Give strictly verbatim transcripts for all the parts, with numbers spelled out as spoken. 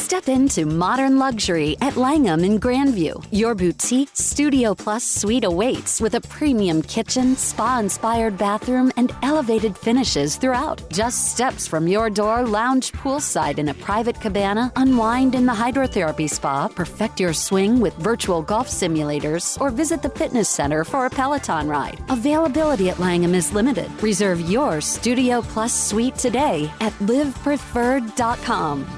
Step into modern luxury at Langham in Grandview. Your boutique Studio Plus suite awaits with a premium kitchen, spa-inspired bathroom, and elevated finishes throughout. Just steps from your door, lounge poolside in a private cabana, unwind in the hydrotherapy spa, perfect your swing with virtual golf simulators, or visit the fitness center for a Peloton ride. Availability at Langham is limited. Reserve your Studio Plus suite today at live preferred dot com.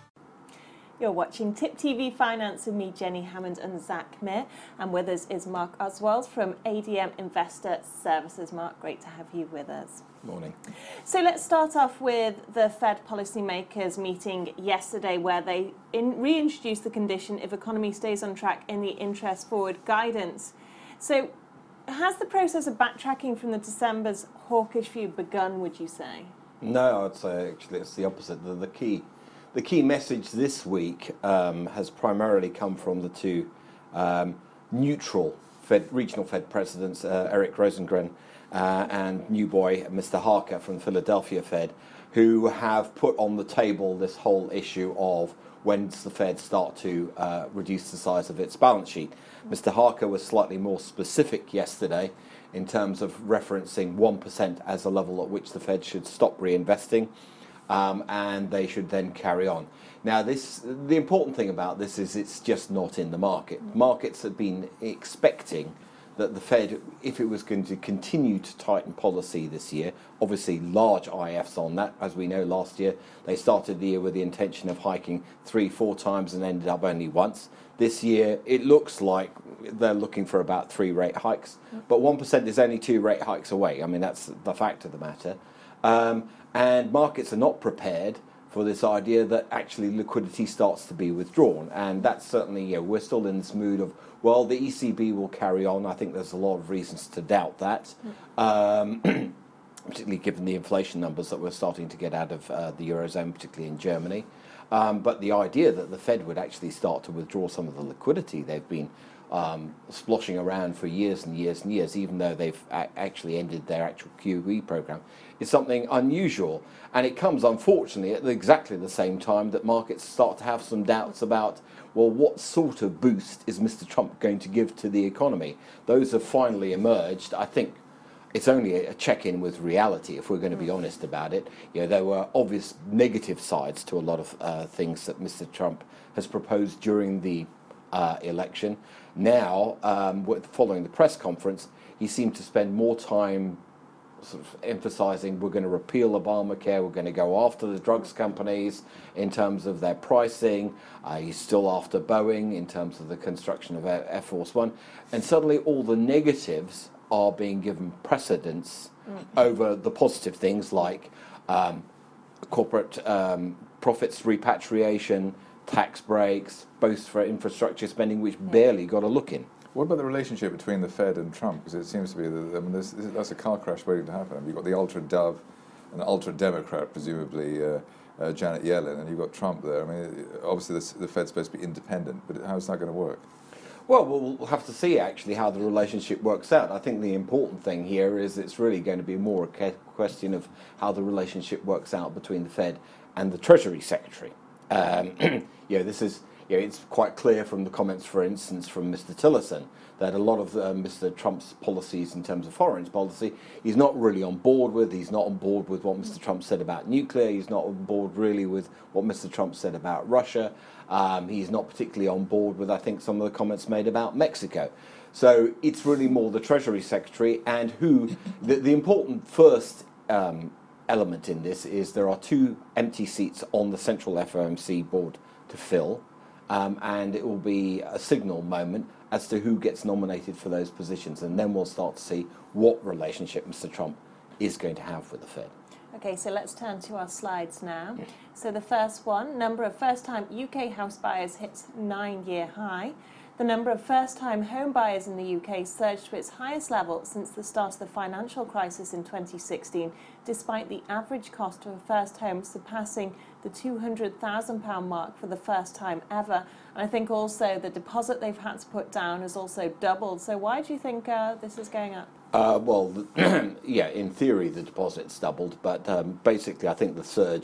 You're watching Tip T V Finance with me, Jenny Hammond and Zach Mir. And with us is Mark Oswald from A D M Investor Services. Mark, great to have you with us. Morning. So let's start off with the Fed policymakers meeting yesterday, where they in, reintroduced the condition if economy stays on track in the interest forward guidance. So has the process of backtracking from the December's hawkish view begun, would you say? No, I'd say actually it's the opposite. The, the key the key message this week um, has primarily come from the two um, neutral Fed, regional Fed presidents, uh, Eric Rosengren uh, and new boy, Mister Harker from Philadelphia Fed, who have put on the table this whole issue of when does the Fed start to uh, reduce the size of its balance sheet. Mister Harker was slightly more specific yesterday in terms of referencing one percent as a level at which the Fed should stop reinvesting, um, and they should then carry on. Now, this the important thing about this is it's just not in the market. Markets have been expecting that the Fed, if it was going to continue to tighten policy this year, obviously large I Fs on that. As we know, last year they started the year with the intention of hiking three, four times and ended up only once. This year, it looks like they're looking for about three rate hikes, but one percent is only two rate hikes away. I mean, that's the fact of the matter. Um, and markets are not prepared for this idea that actually liquidity starts to be withdrawn. And that's certainly, you know, we're still in this mood of, well, the E C B will carry on. I think there's a lot of reasons to doubt that, um, particularly given the inflation numbers that we're starting to get out of uh, the Eurozone, particularly in Germany. Um, but the idea that the Fed would actually start to withdraw some of the liquidity they've been um, sploshing around for years and years and years, even though they've a- actually ended their actual Q E program, is something unusual. And it comes, unfortunately, at exactly the same time that markets start to have some doubts about, well, what sort of boost is Mister Trump going to give to the economy? Those have finally emerged. I think it's only a check-in with reality, if we're going to be honest about it. You know, there were obvious negative sides to a lot of uh, things that Mister Trump has proposed during the uh, election. Now, um, with, following the press conference, he seemed to spend more time sort of emphasizing we're going to repeal Obamacare, we're going to go after the drugs companies in terms of their pricing. Uh, he's still after Boeing in terms of the construction of Air Force One. And suddenly all the negatives are being given precedence mm-hmm. over the positive things like um, corporate um, profits repatriation, tax breaks, both for infrastructure spending, which yeah. barely got a look in. What about the relationship between the Fed and Trump? Because it seems to be that I mean, this, this, that's a car crash waiting to happen. You've got the ultra-dove, an ultra-democrat, presumably uh, uh, Janet Yellen, and you've got Trump there. I mean, obviously this, the Fed's supposed to be independent, but how's that going to work? Well, we'll have to see actually how the relationship works out. I think the important thing here is it's really going to be more a question of how the relationship works out between the Fed and the Treasury Secretary. Um, you know, this is, you know, it's quite clear from the comments, for instance, from Mister Tillerson, that a lot of uh, Mister Trump's policies in terms of foreign policy, he's not really on board with. He's not on board with what Mister Trump said about nuclear. He's not on board really with what Mister Trump said about Russia. Um, he's not particularly on board with, I think, some of the comments made about Mexico. So it's really more the Treasury Secretary, and who the, the important first um, element in this is there are two empty seats on the Central F O M C board to fill, um, and it will be a signal moment as to who gets nominated for those positions, and then we'll start to see what relationship Mister Trump is going to have with the Fed. Okay, so let's turn to our slides now. So the first one, number of first-time U K house buyers hits nine-year high. The number of first-time home buyers in the U K surged to its highest level since the start of the financial crisis in twenty sixteen, despite the average cost of a first home surpassing the two hundred thousand pounds mark for the first time ever. And I think also the deposit they've had to put down has also doubled. So why do you think uh, this is going up? Uh, well, yeah, in theory the deposit's doubled, but um, basically I think the surge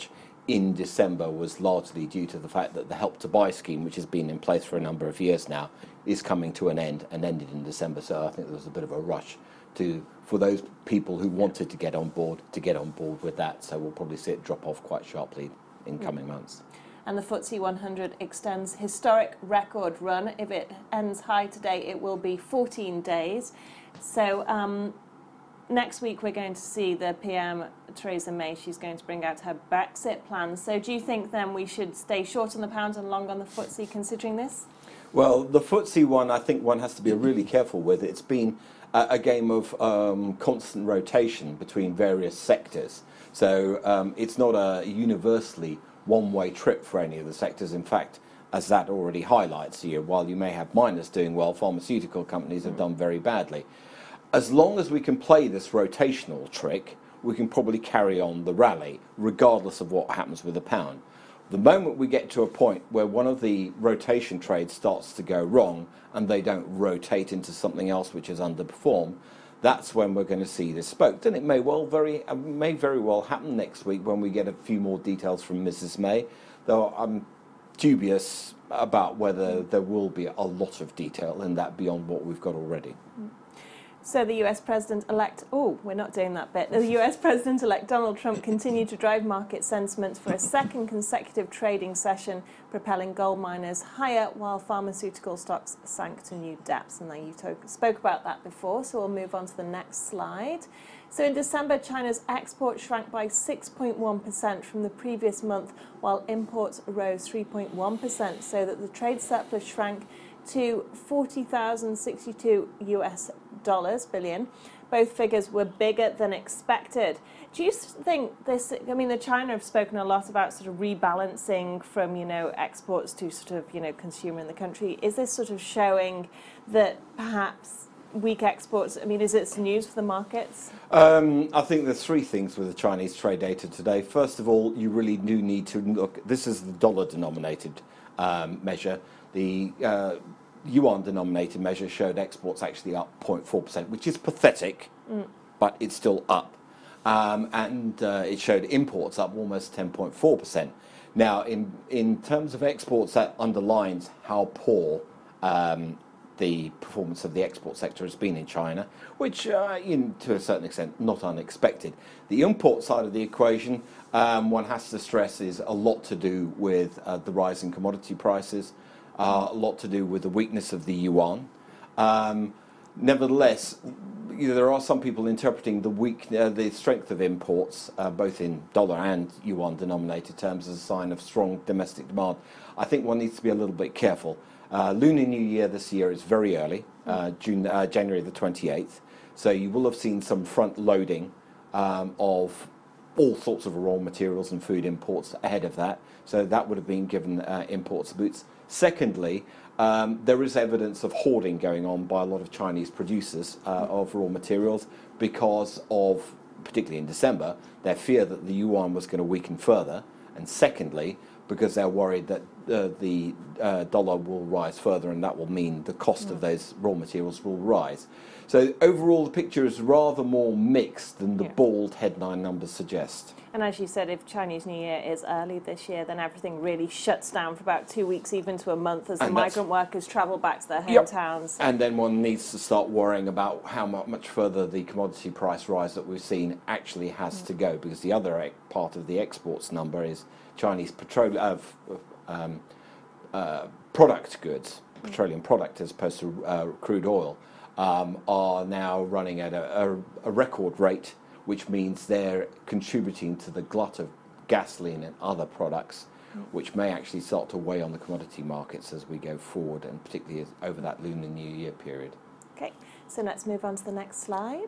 in December was largely due to the fact that the Help to Buy scheme, which has been in place for a number of years now, is coming to an end and ended in December. So I think there was a bit of a rush to for those people who wanted to get on board to get on board with that. So we'll probably see it drop off quite sharply in coming months. And the F T S E one hundred extends historic record run. If it ends high today, it will be fourteen days. So um, next week we're going to see the P M Theresa May. She's going to bring out her Brexit plans. So do you think then we should stay short on the pound and long on the F T S E considering this? Well, the F T S E one, I think one has to be really careful with. It's been a, a game of um, constant rotation between various sectors. So um, it's not a universally one-way trip for any of the sectors. In fact, as that already highlights here, while you may have miners doing well, pharmaceutical companies have done very badly. As long as we can play this rotational trick, we can probably carry on the rally, regardless of what happens with the pound. The moment we get to a point where one of the rotation trades starts to go wrong and they don't rotate into something else which has underperformed, that's when we're going to see this spoke. And it may well very uh, may very well happen next week when we get a few more details from Missus May, though I'm dubious about whether there will be a lot of detail in that beyond what we've got already. So the U S President-elect, oh, we're not doing that bit. The U S President-elect Donald Trump continued to drive market sentiment for a second consecutive trading session, propelling gold miners higher while pharmaceutical stocks sank to new depths. And you talk, spoke about that before, so we'll move on to the next slide. So in December, China's exports shrank by six point one percent from the previous month, while imports rose three point one percent, so that the trade surplus shrank to forty thousand sixty-two U S dollars billion. Both figures were bigger than expected. Do you think this, I mean, the China have spoken a lot about sort of rebalancing from, you know, exports to sort of, you know, consumer in the country. Is this sort of showing that perhaps weak exports, I mean, is it news for the markets? Um, I think there's three things with the Chinese trade data today. First of all, you really do need to look, this is the dollar-denominated um, measure. The uh, yuan-denominated measure showed exports actually up zero point four percent, which is pathetic, mm. but it's still up. Um, and uh, it showed imports up almost ten point four percent. Now, in, in terms of exports, that underlines how poor um, the performance of the export sector has been in China, which, uh, in, to a certain extent, not unexpected. The import side of the equation, um, one has to stress, is a lot to do with uh, the rise in commodity prices, uh, a lot to do with the weakness of the yuan. Um, nevertheless, you know, there are some people interpreting the weak, uh, the strength of imports, uh, both in dollar and yuan-denominated terms, as a sign of strong domestic demand. I think one needs to be a little bit careful. Uh, Lunar New Year this year is very early, uh, June, uh, January the twenty-eighth. So you will have seen some front loading um, of all sorts of raw materials and food imports ahead of that. So that would have been given uh, imports a boost. Secondly, um, there is evidence of hoarding going on by a lot of Chinese producers uh, of raw materials because of, particularly in December, their fear that the yuan was going to weaken further. And secondly, because they're worried that uh, the uh, dollar will rise further, and that will mean the cost mm. of those raw materials will rise. So overall, the picture is rather more mixed than the yeah. bald headline numbers suggest. And as you said, if Chinese New Year is early this year, then everything really shuts down for about two weeks, even to a month, as and the migrant workers travel back to their hometowns. Yep. And then one needs to start worrying about how much further the commodity price rise that we've seen actually has mm. to go, because the other part of the exports number is Chinese petroleum uh, um, uh, product goods, petroleum product as opposed to uh, crude oil, um, are now running at a, a, a record rate, which means they're contributing to the glut of gasoline and other products, which may actually start to weigh on the commodity markets as we go forward, and particularly as, over that Lunar New Year period. Okay, so let's move on to the next slide.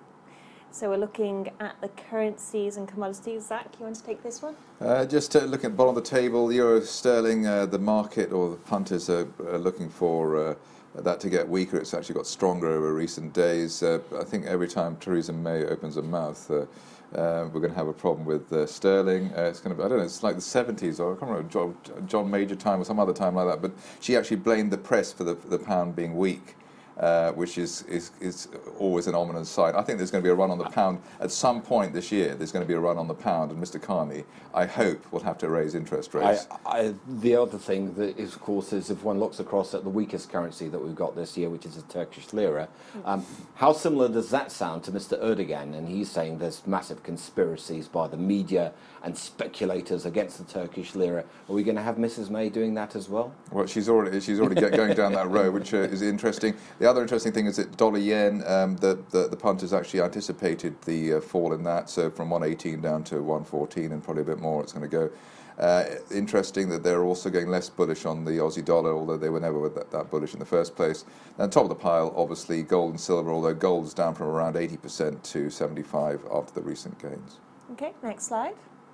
So we're looking at the currencies and commodities. Zach, you want to take this one? Uh, just uh, looking at the bottom of the table, euro sterling, uh, the market or the punters are uh, looking for uh, that to get weaker. It's actually got stronger over recent days. Uh, I think every time Theresa May opens her mouth, uh, uh, we're going to have a problem with uh, sterling. Uh, it's going to be, I don't know, it's like the seventies, or I can't remember, John, John Major time or some other time like that, but she actually blamed the press for the, for the pound being weak. uh, which is, is, is always an ominous sign. I think there's going to be a run on the pound. At some point this year, there's going to be a run on the pound, and Mister Carney, I hope, will have to raise interest rates. I, I, the other thing that is, of course, is if one looks across at the weakest currency that we've got this year, which is the Turkish lira, um, how similar does that sound to Mister Erdogan? And he's saying there's massive conspiracies by the media and speculators against the Turkish lira. Are we going to have Missus May doing that as well? Well, she's already she's already get, going down that road, which uh, is interesting. The other interesting thing is that dollar yen, um, the, the the punters actually anticipated the uh, fall in that, so from one eighteen down to one fourteen, and probably a bit more it's going to go. Uh, interesting that they're also going less bullish on the Aussie dollar, although they were never that, that bullish in the first place. And top of the pile, obviously, gold and silver, although gold's down from around eighty percent to seventy-five after the recent gains. Okay, next slide.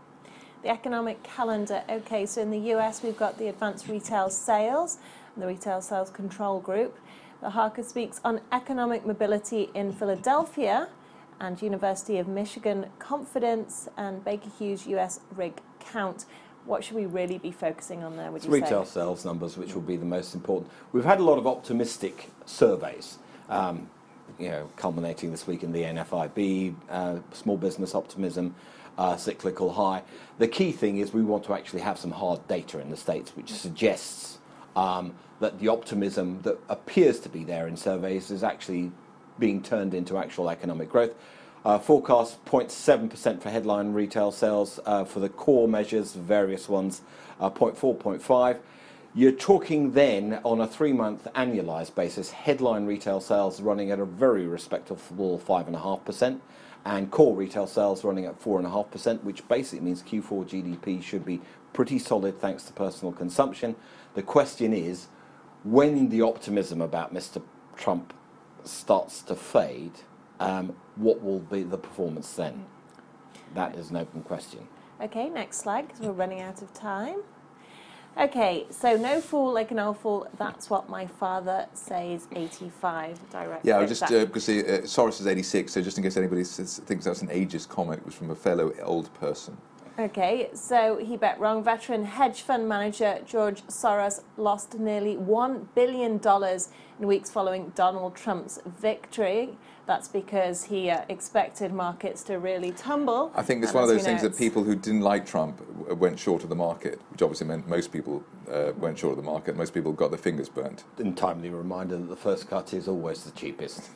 The economic calendar. Okay, so in the U S we've got the advanced retail sales and the retail sales control group. The Harker speaks on economic mobility in Philadelphia, and University of Michigan confidence, and Baker Hughes U S rig count. What should we really be focusing on there, would you say? Retail sales numbers, which will be the most important. We've had a lot of optimistic surveys, um, you know, culminating this week in the N F I B, uh, small business optimism, uh, cyclical high. The key thing is we want to actually have some hard data in the States, which suggests um, that the optimism that appears to be there in surveys is actually being turned into actual economic growth. Uh, forecast zero point seven percent for headline retail sales uh, for the core measures, various ones, uh, zero point four, zero point five. You're talking then on a three-month annualized basis, headline retail sales running at a very respectable five point five percent and core retail sales running at four point five percent, which basically means Q four G D P should be pretty solid thanks to personal consumption. The question is, when the optimism about Mister Trump starts to fade, um, what will be the performance then? That is an open question. Okay, next slide, because we're running out of time. Okay, so no fool like an old fool. That's what my father says. eighty-five direct. Yeah, just uh, because uh, Soros is eighty-six, so just in case anybody says, thinks that's an ageist comment, it was from a fellow old person. Okay, so he bet wrong. Veteran hedge fund manager George Soros lost nearly one billion dollars in weeks following Donald Trump's victory. That's because he uh, expected markets to really tumble. I think it's one of those things that people who didn't like Trump went short of the market, which obviously meant most people uh, went short of the market. Most people got their fingers burnt. And timely reminder that the first cut is always the cheapest.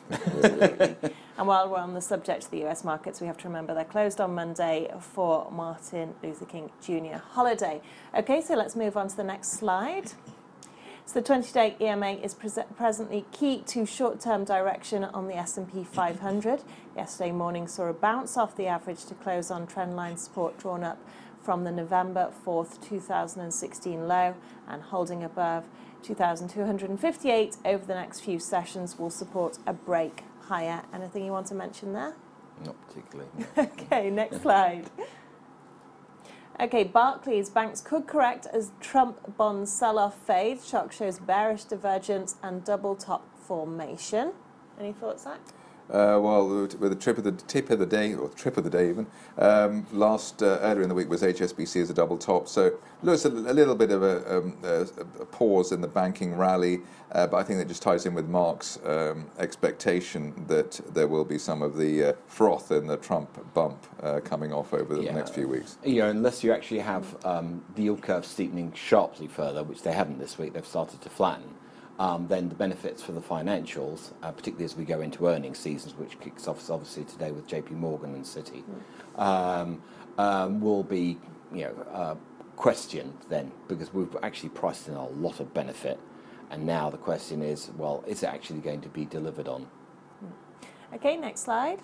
And while we're on the subject of the U S markets, we have to remember they're closed on Monday for Martin Luther King Junior holiday. Okay, so let's move on to the next slide. So the twenty-day E M A is pre- presently key to short-term direction on the S and P five hundred. Yesterday morning saw a bounce off the average to close on trendline support drawn up from the November fourth, two thousand sixteen low, and holding above two thousand two hundred fifty-eight over the next few sessions will support a break higher. Anything you want to mention there? Not particularly. Okay, next slide. Okay, Barclays, banks could correct as Trump bond sell-off fades. Shock shows bearish divergence and double top formation. Any thoughts, Zach? Uh, well, with the trip of the tip of the day, or trip of the day even, um, last uh, earlier in the week was H S B C as a double top. So looks a, a little bit of a, um, a, a pause in the banking rally, uh, but I think that just ties in with Mark's um, expectation that there will be some of the uh, froth in the Trump bump uh, coming off over the Yeah. next few weeks. You know, unless you actually have um, the yield curve steepening sharply further, which they haven't this week, they've started to flatten. Um, then the benefits for the financials, uh, particularly as we go into earnings seasons, which kicks off obviously today with J P Morgan and Citi, mm. um, um, will be you know uh, questioned then, because we've actually priced in a lot of benefit, and now the question is, well, is it actually going to be delivered on? Okay, next slide.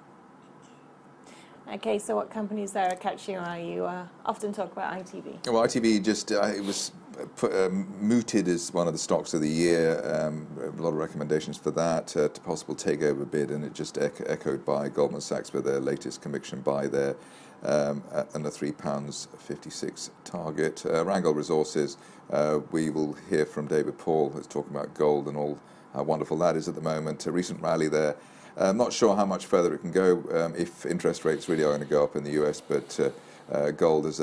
Okay, so what companies there are catching your eye? You uh, often talk about I T V. Well, I T V just uh, it was put, um, mooted as one of the stocks of the year. Um, a lot of recommendations for that uh, to possible takeover bid, and it just ec- echoed by Goldman Sachs with their latest conviction buy there, um, and a three pounds fifty-six target. Uh, Randgold Resources. Uh, we will hear from David Paul, who's talking about gold and all how wonderful that is at the moment. A recent rally there. I'm not sure how much further it can go um, if interest rates really are going to go up in the U S, but uh, uh, gold is a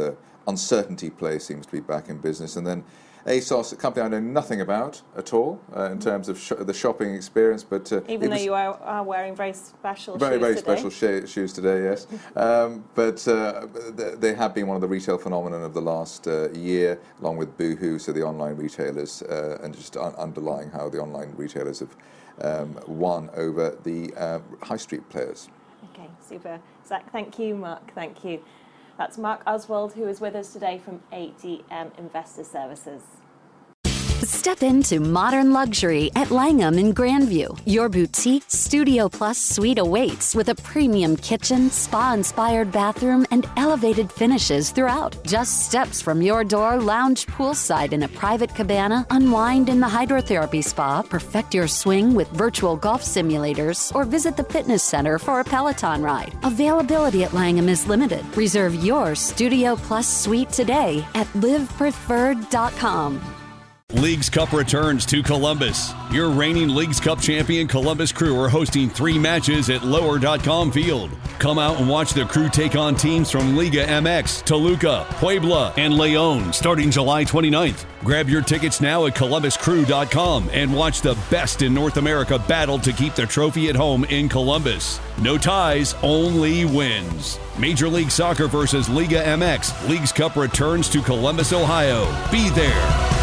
uncertainty play seems to be back in business. And then ASOS, a company I know nothing about at all uh, in terms of sh- the shopping experience, but uh, even though you are, are wearing very special very shoes very today. special sh- shoes today, yes. um, but uh, th- they have been one of the retail phenomenon of the last uh, year, along with Boohoo, so the online retailers, uh, and just un- underlying how the online retailers have um, won over the uh, high street players. Okay, super. Zach, thank you. Mark, thank you. That's Mark Oswald, who is with us today from A D M Investor Services. Step into modern luxury at Langham in Grandview. Your boutique Studio Plus suite awaits with a premium kitchen, spa-inspired bathroom, and elevated finishes throughout. Just steps from your door, lounge poolside in a private cabana, unwind in the hydrotherapy spa, perfect your swing with virtual golf simulators, or visit the fitness center for a Peloton ride. Availability at Langham is limited. Reserve your Studio Plus suite today at live preferred dot com. Leagues Cup returns to Columbus. Your reigning Leagues Cup champion Columbus Crew are hosting three matches at lower dot com Field. Come out and watch the Crew take on teams from Liga M X, Toluca, Puebla, and León starting July twenty-ninth. Grab your tickets now at columbus crew dot com and watch the best in North America battle to keep the trophy at home in Columbus. No ties, only wins. Major League Soccer versus Liga M X. Leagues Cup returns to Columbus, Ohio. Be there.